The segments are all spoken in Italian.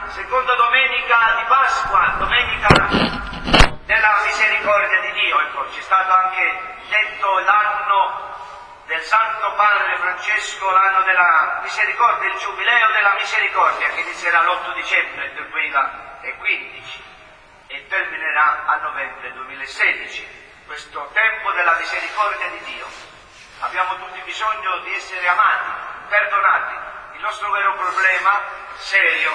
seconda domenica di Pasqua, domenica della misericordia di Dio. Ecco, c'è stato anche detto l'anno del Santo Padre Francesco, l'anno della misericordia, il giubileo della misericordia, che inizierà l'8 dicembre del 2015 e terminerà a novembre 2016. Questo tempo della misericordia di Dio. Abbiamo tutti bisogno di essere amati, perdonati. Il nostro vero problema serio,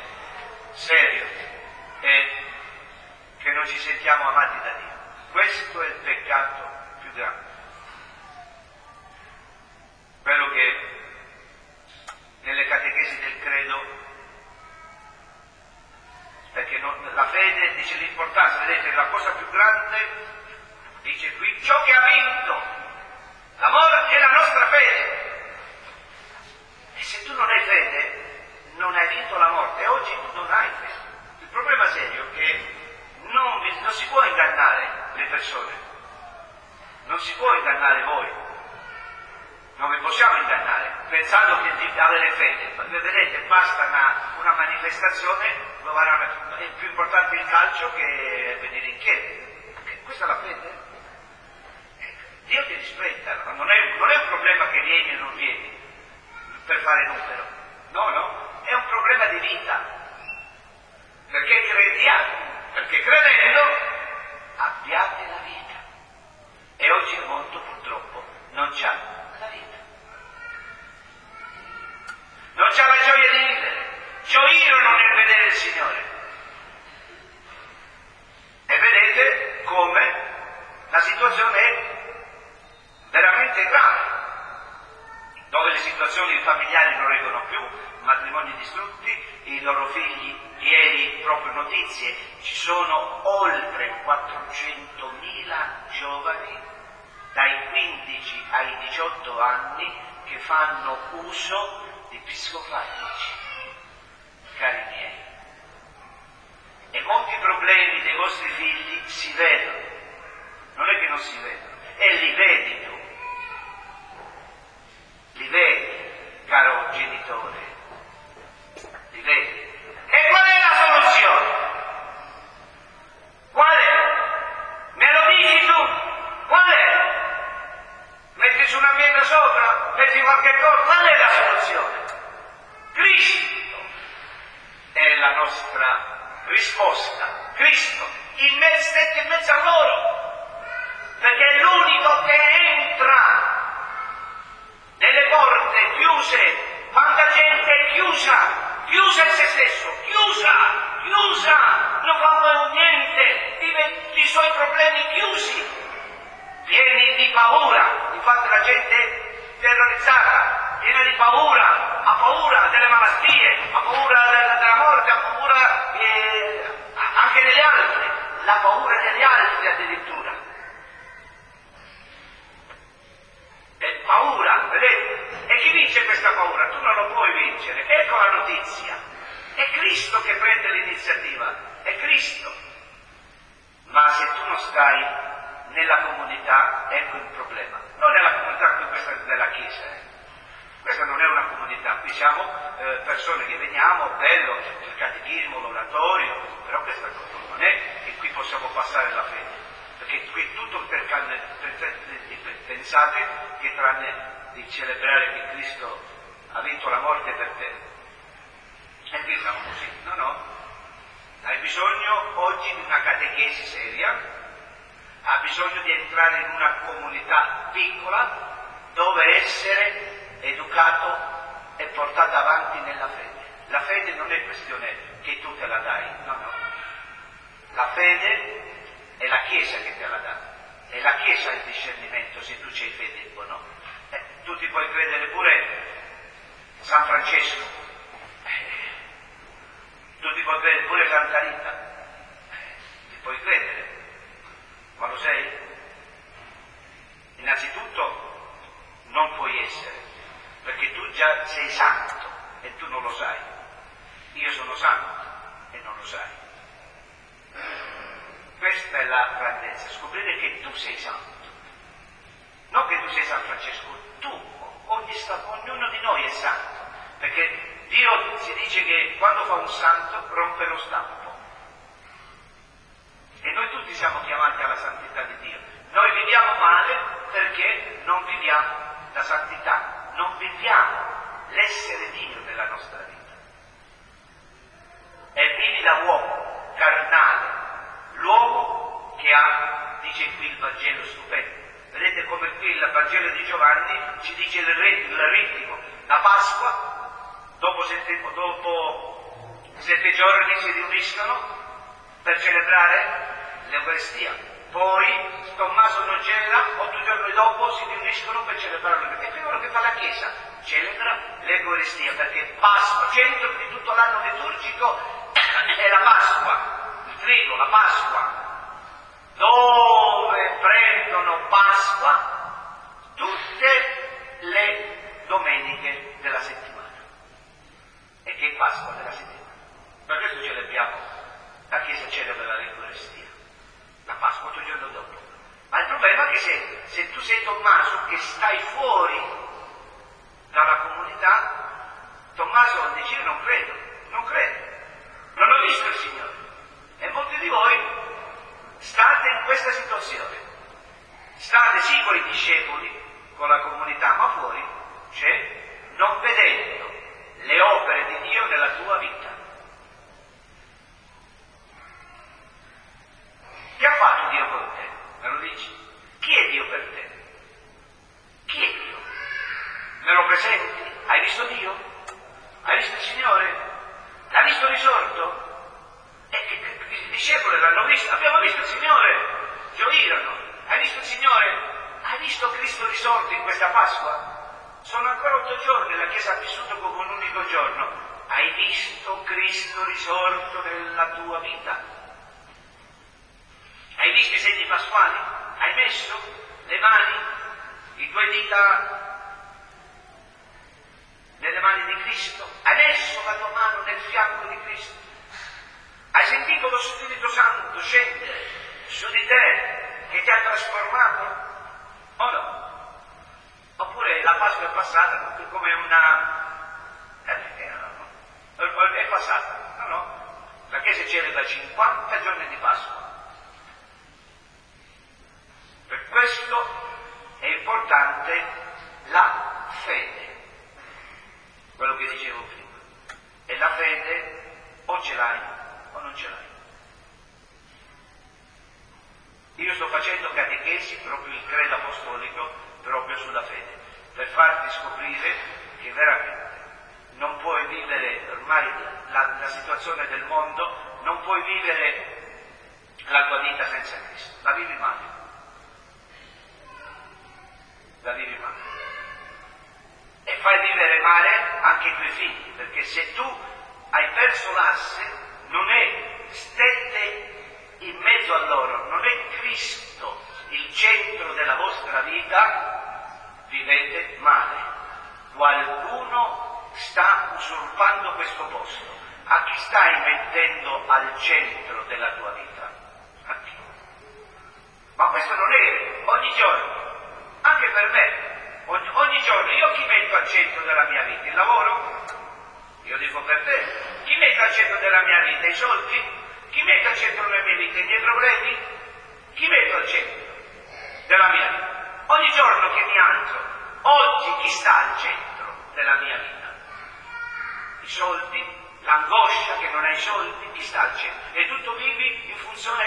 è che non ci sentiamo amati da Dio. Questo è il peccato più grande. Quello che nelle catechesi del credo, perché la fede dice l'importanza, vedete, la cosa più grande, dice qui, ciò che ha vinto l'amore è la nostra fede. E se tu non hai fede, non hai vinto la morte. E oggi tu non hai fede. Il problema serio è che non si può ingannare le persone. Non si può ingannare voi. Non vi possiamo ingannare pensando che di avere fede. Vedete, basta una manifestazione, è più importante il calcio che venire in chiesa. Questa è la fede. Dio ti rispetta, non è un problema che vieni o non vieni per fare numero, no, è un problema di vita, perché crediamo, perché credendo abbiate la vita, e oggi il mondo purtroppo non c'ha la vita, non c'ha la gioia di vivere, gioirono nel vedere il Signore, e vedete come la situazione è veramente grave, dove le situazioni familiari non reggono più, matrimoni distrutti, i loro figli, ieri proprio notizie, ci sono oltre 400.000 giovani dai 15 ai 18 anni che fanno uso di psicofarmaci, cari miei. E molti problemi dei vostri figli si vedono, non è che non si vedono, e li vedi tu. Li vedi, caro genitore, li vedi. E qual è la soluzione? Qual è? Me lo dici tu? Qual è? Metti su una pietra sopra, metti qualche cosa, qual è la soluzione? Cristo è la nostra risposta. Cristo, stette in mezzo a loro, perché è l'unico che entra nelle porte chiuse, quanta gente è chiusa in se stesso, chiusa, non fa niente, vive i suoi problemi chiusi, pieni di paura, infatti la gente è terrorizzata, piena di paura, ha paura delle malattie, ha paura della morte, ha paura anche degli altri, la paura degli altri addirittura. È paura, vedete? E chi vince questa paura? Tu non lo puoi vincere. Ecco la notizia. È Cristo che prende l'iniziativa. È Cristo. Ma se tu non stai nella comunità, ecco il problema. Non è la comunità qui questa della Chiesa. Questa non è una comunità. Qui siamo persone che veniamo, bello, il catechismo, l'oratorio, però questa cosa non è che qui possiamo passare la fede. Perché qui tutto pensate che tranne di celebrare che Cristo ha vinto la morte per te. E qui siamo così. No. Hai bisogno oggi di una catechesi seria, ha bisogno di entrare in una comunità piccola dove essere educato e portato avanti nella fede. La fede non è questione che tu te la dai, no. La fede è la Chiesa che te la dà, è la Chiesa il discernimento se tu c'hai fede o no. Tu ti puoi credere pure San Francesco, tu ti puoi credere pure Santa Rita, ti puoi credere, ma lo sei? Innanzitutto non puoi essere, perché tu già sei santo e tu non lo sai. Io sono santo e non lo sai. Questa è la grandezza, scoprire che tu sei santo. Non che tu sei San Francesco, tu, ognuno di noi è santo, perché Dio si dice che quando fa un santo rompe lo stampo. E noi tutti siamo chiamati alla santità di Dio. Noi viviamo male perché non viviamo la santità, non viviamo l'essere Dio nella nostra vita. E vivi da uomo carnale, l'uomo che ha, dice qui il Vangelo stupendo. Vedete come qui il Vangelo di Giovanni ci dice il ritmo. La Pasqua, dopo 7 giorni si riuniscono per celebrare l'Eucaristia. Poi Tommaso non c'era, 8 giorni dopo si riuniscono per celebrare l'Eucaristia. E quello che fa la Chiesa, celebra l'Eucaristia, perché Pasqua, centro di tutto l'anno liturgico, è la Pasqua, il trigo, la Pasqua, dove prendono Pasqua tutte le domeniche della settimana. E che è Pasqua della settimana? Per questo celebriamo, la Chiesa celebra l'Eucaristia, la Pasqua 8 giorni dopo. Ma il problema è che se tu sei Tommaso che stai fuori dalla comunità, Tommaso dice io non credo, non ho visto il Signore. E molti di voi state in questa situazione, state sì con i discepoli, con la comunità, ma fuori, cioè non vedendo le opere di Dio nella tua vita. Che ha fatto Dio con te? Me lo dici? Chi è Dio per te? Chi è Dio? Me lo presenti? Hai visto Dio? Hai visto il Signore? L'ha visto risorto? E i discepoli l'hanno visto, abbiamo visto il Signore, gioirono. Hai visto il Signore? Hai visto Cristo risorto in questa Pasqua? Sono ancora 8 giorni, la Chiesa ha vissuto come un unico giorno. Hai visto Cristo risorto nella tua vita? Hai visto i segni pasquali? Hai messo le mani, i 2 dita nelle mani di Cristo? Hai messo la tua mano nel fianco di Cristo? Hai sentito lo Spirito Santo scendere su di te che ti ha trasformato? O no? Oppure la Pasqua è passata come una... è passata, no? La Chiesa celebra 50 giorni di Pasqua. Per questo è importante la fede, quello che dicevo prima. E la fede o ce l'hai o non ce l'hai. Io sto facendo catechesi, proprio il credo apostolico, proprio sulla fede, per farti scoprire che veramente non puoi vivere, ormai la situazione del mondo, non puoi vivere la tua vita senza Cristo, la vivi male. La vivi male. E fai vivere male anche i tuoi figli, perché se tu hai perso l'asse, non è stette in mezzo a loro, non è Cristo il centro della vostra vita, vivete male. Qualcuno sta usurpando questo posto. A chi stai mettendo al centro della tua vita? A chi? Ma questo non è ogni giorno. Anche per me, ogni giorno, io chi metto al centro della mia vita? Il lavoro? Io dico per te. Chi mette al centro della mia vita? I soldi? Chi mette al centro della mia vita? I miei problemi? Chi metto al centro della mia vita? Ogni giorno che mi alzo, oggi chi sta al centro della mia vita? I soldi? L'angoscia che non hai soldi? Chi sta al centro? E tutto vivi in funzione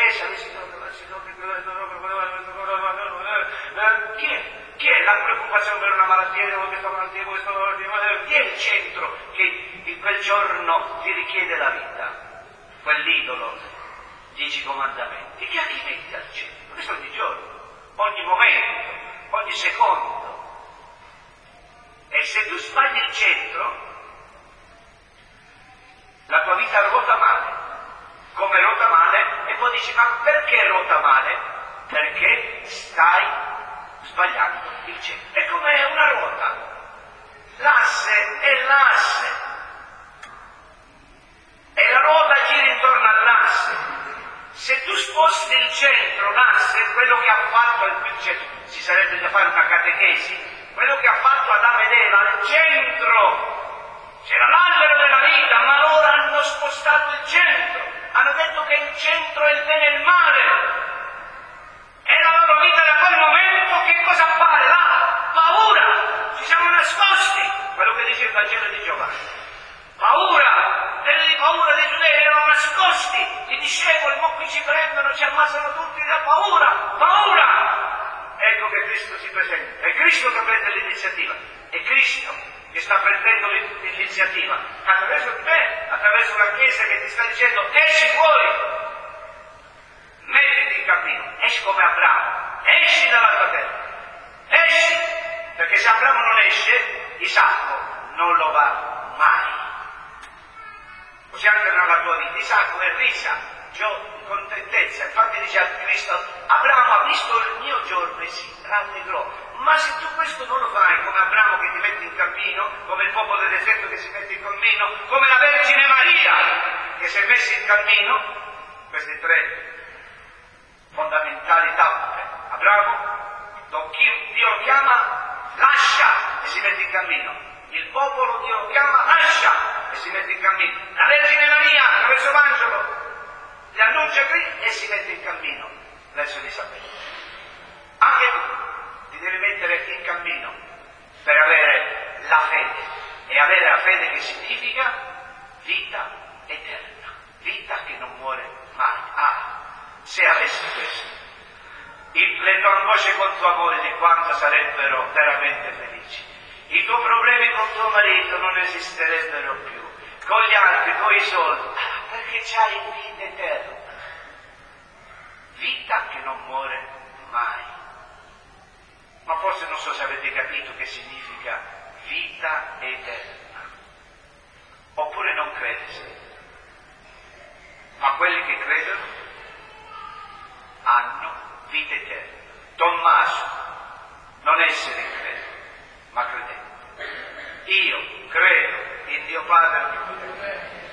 Chi è la preoccupazione per una malattia, questa malattia, chi è il centro che in quel giorno ti richiede la vita? Quell'idolo, 10 comandamenti. Chi mette al centro? Questo ogni giorno, ogni momento, ogni secondo. E se tu sbagli il centro, la tua vita ruota male. Come ruota male? E poi dici, ma perché ruota male? Perché stai sbagliando il centro. È come una ruota. L'asse è l'asse. E la ruota gira intorno all'asse. Se tu sposti il centro, l'asse, quello che ha fatto il centro, ci sarebbe da fare una catechesi, quello che ha fatto Adamo ed Eva, il centro c'era l'albero della vita, ma loro hanno spostato il centro, hanno detto che il centro è il bene e il male. E la loro vita da quel momento che cosa appare là? Paura, ci siamo nascosti, quello che dice il Vangelo di Giovanni. Paura dei giudei, erano nascosti, i discepoli, ma qui ci prendono, ci ammazzano tutti da paura, paura! Ecco che Cristo si presenta, è Cristo che prende l'iniziativa, è Cristo che sta prendendo l'iniziativa, attraverso di me, attraverso la Chiesa che ti sta dicendo esci fuori, mettiti in cammino, esci come Abramo, esci dalla tua terra, esci, perché se Abramo non esce, Isacco non lo va mai. Così anche nella tua vita, Isacco è risa, contentezza, infatti dice a Cristo, Abramo ha visto il mio giorno e si rallegrò. Ma se tu questo non lo fai, come Abramo che ti mette in cammino, come il popolo del deserto che si mette in cammino, come la Vergine Maria che si è messa in cammino, queste tre fondamentali tappe. Abramo, Dio lo chiama, lascia e si mette in cammino. Il popolo Dio lo chiama, lascia e si mette in cammino. La Vergine Maria, attraverso l'angelo, gli annuncia qui e si mette in cammino verso Elisabetta. Anche tu ti devi mettere in cammino per avere la fede. E avere la fede che significa vita eterna, vita che non muore mai. Se avessi questo, le tue angosce con tuo amore di quanto sarebbero veramente felici. I tuoi problemi con tuo marito non esisterebbero più, con gli altri, con i soldi, perché c'hai vita eterna. Vita che non muore mai. Ma forse non so se avete capito che significa vita eterna. Oppure non credete. Ma quelli che credono hanno vita eterna. Tommaso, non essere incredulo, ma credente. Io credo in Dio Padre Onnipotente,